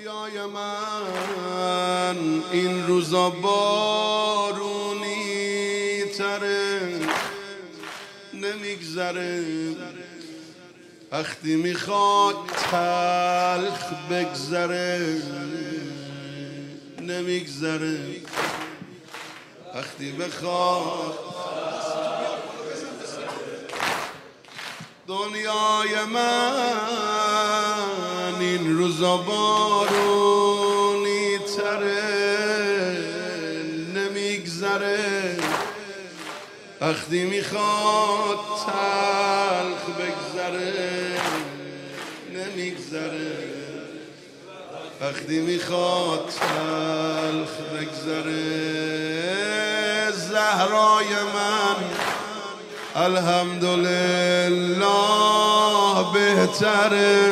دنیای من این روزا بارونی تره، نمیگذره وقتی میخواد تلخ بگذره، نمیگذره وقتی بخواد. دنیای من این روزا بارونی تره، نمیگذره وقتی میخواد تلخ بگذره، نمیگذره وقتی میخواد تلخ بگذره. زهرای من الحمدلله بهتره،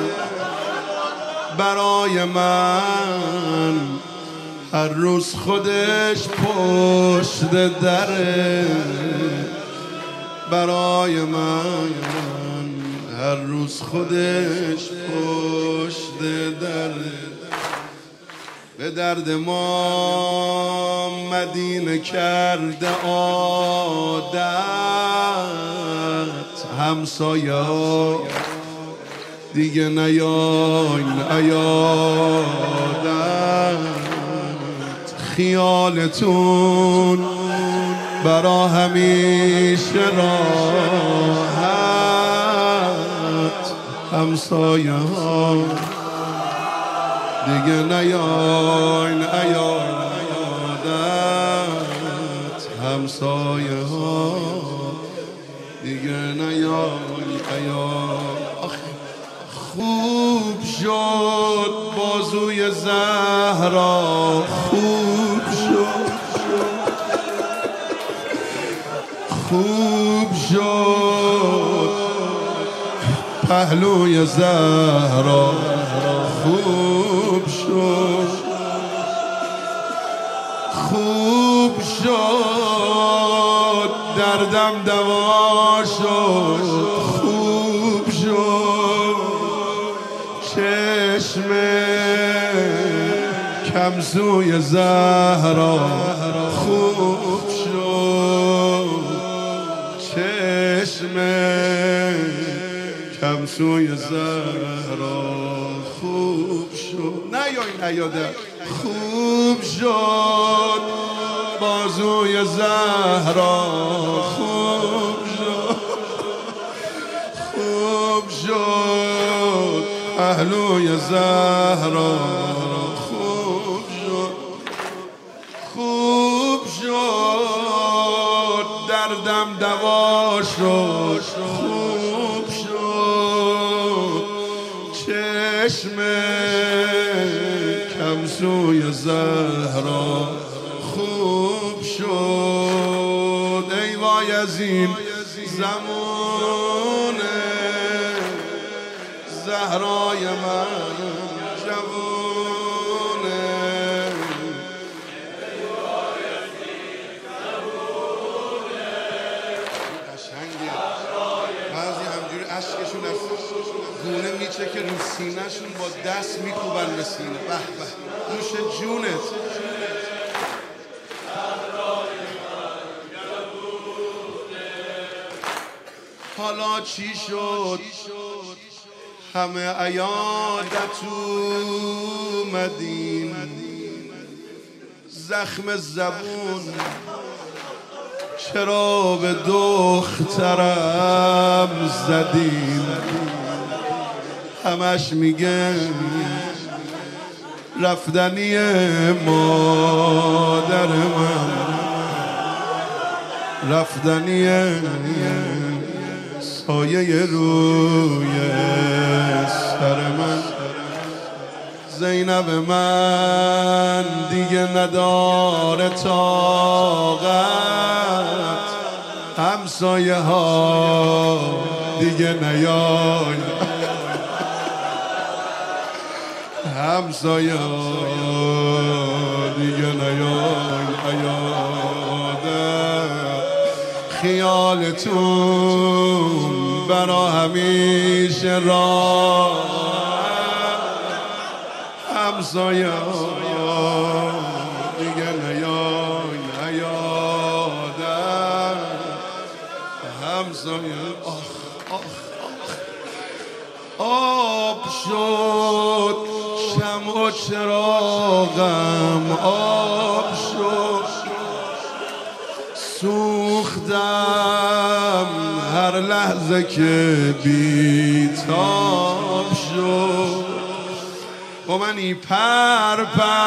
برای من هر روز خودش پشت دره، برای من هر روز خودش پشت دره. به درد ما مدینه کرده عادت، همسایه ها دیگه نیاین عیادت. خیالتون برا همیشه راحت، همسایه ها دیگه نیاین عیادت. همسایه ها دیگه نیاین عیادت. خوب شد بازوی زهرا، خوب شد، خوب شد پهلوی زهرا، خوب شد، خوب شد دردم دوا شد، خوب شد چشم کمسوی زهرا، خوب شد چشم کمسوی زهرا، خوب شد نیاین عیادت. خوب شد بازوی زهرا، خوب شد، خوب شد پهلوی زهرا، خوب شد، خوب شد دردم دوا شد، خوب شد چشم کمسوی زهرا، خوب شد. ای وای از این زمونه زهرای من جوونه، ای وای از این زمونه قشنگه. بعضی همجوری عشقشون از گونه میچه که رو سینه‌شون با دست میکوبن به سینه. به به نوش جونت. حالا چی شد همه عیادت اومدین، زخم زبون چرا به دخترم زدین؟ همش میگن رفتنی مادر من، رفتنی سایه روی سر من. زینب من دیگه نداره طاقت، همسایه ها دیگه نیای، همسایه ها دیگه نیای عیادت. خیالتون برا همیشه راحت، همسایه دیگه نیادن همسایه آب شد شمع و چراغم آب شد سوختم هر لحظه که بیتاب شد با منی پر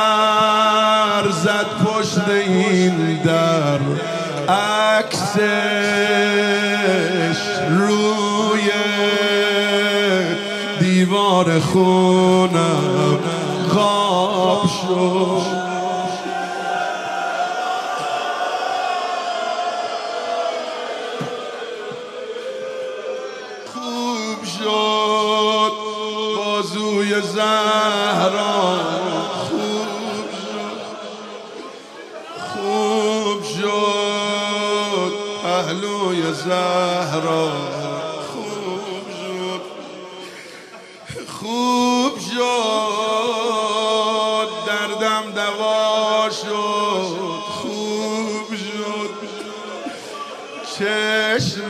زد پشت این در عکسش روی دیوار خونم خواب شد خوب شد بازوی زهرا خوب شد پهلوی زهرا خوب شد دردم دوا شد خوب شد چشم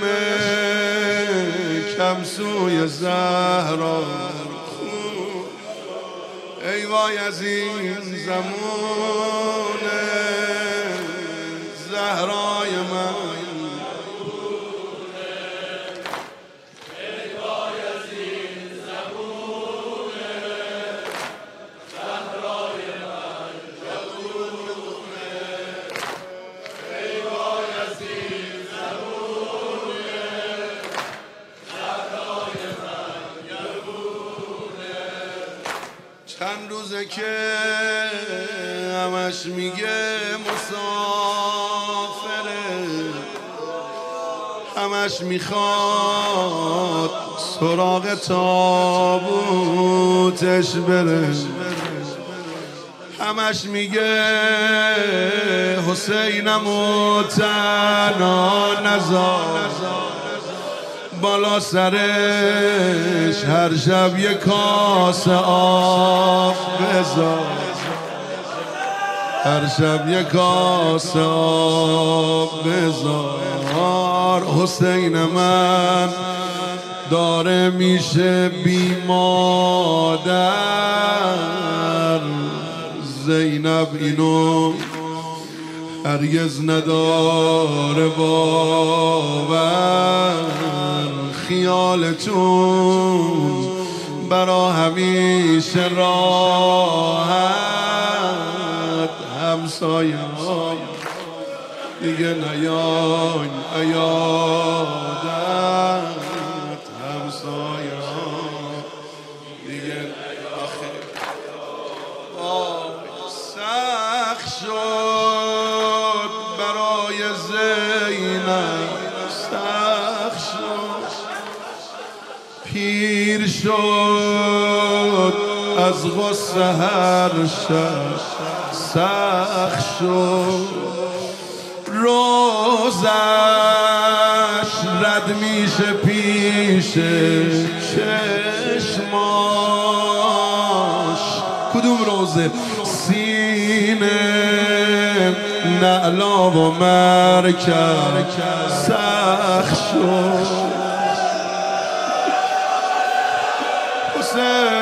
کمسوی زهرا خوب ای وای از این زمان زهرای من چند روزه که همش میگه مسافره همش میخواد سراغ تابوتش بره همش میگه حسینمو تنها نذار بالا سرش هر شب یک کاسه آب بذار هر شب یک کاسه آب بذار حسین من داره میشه بی مادر زینب اینو هرگز نداره باور خیالتون برا همیشه راحت همسایه دیگه نیاین عیادت همسایه دیگه سخت شد برای زینب سخت شد پیر شد از غصه هر شب سخت شد روزش رد میشه پیش چشماش کدوم روزه سینه نعلا و مرکب سخت شد حسین